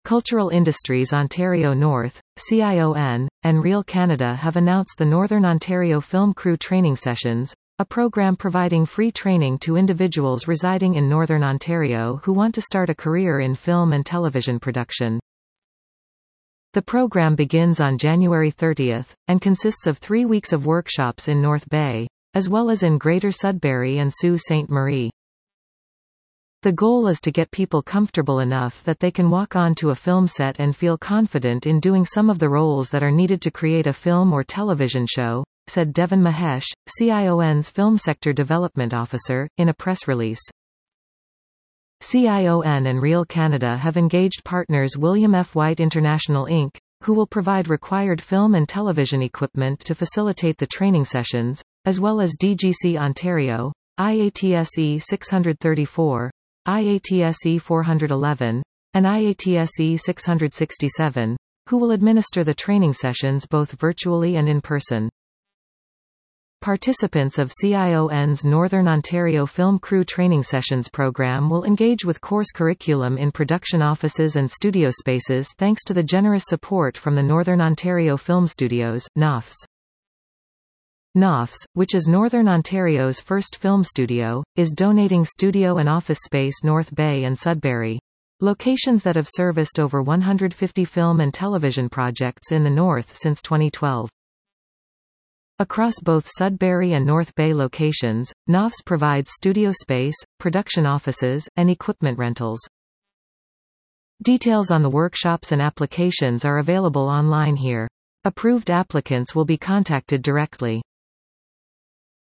Cultural Industries Ontario North, CION, and Reel Canada have announced the Northern Ontario Film Crew Training Sessions, a program providing free training to individuals residing in Northern Ontario who want to start a career in film and television production. The program begins on January 30, and consists of 3 weeks of workshops in North Bay, as well as in Greater Sudbury and Sault Ste. Marie. The goal is to get people comfortable enough that they can walk onto a film set and feel confident in doing some of the roles that are needed to create a film or television show, said Devon Mahesh, CION's Film Sector Development Officer, in a press release. CION and Reel Canada have engaged partners William F. White International Inc., who will provide required film and television equipment to facilitate the training sessions, as well as DGC Ontario, IATSE 634, IATSE 411, and IATSE 667, who will administer the training sessions both virtually and in person. Participants of CION's Northern Ontario Film Crew Training Sessions program will engage with course curriculum in production offices and studio spaces thanks to the generous support from the Northern Ontario Film Studios, NOFS. NOFS, which is Northern Ontario's first film studio, is donating studio and office space North Bay and Sudbury, locations that have serviced over 150 film and television projects in the North since 2012. Across both Sudbury and North Bay locations, NOFS provides studio space, production offices, and equipment rentals. Details on the workshops and applications are available online here. Approved applicants will be contacted directly.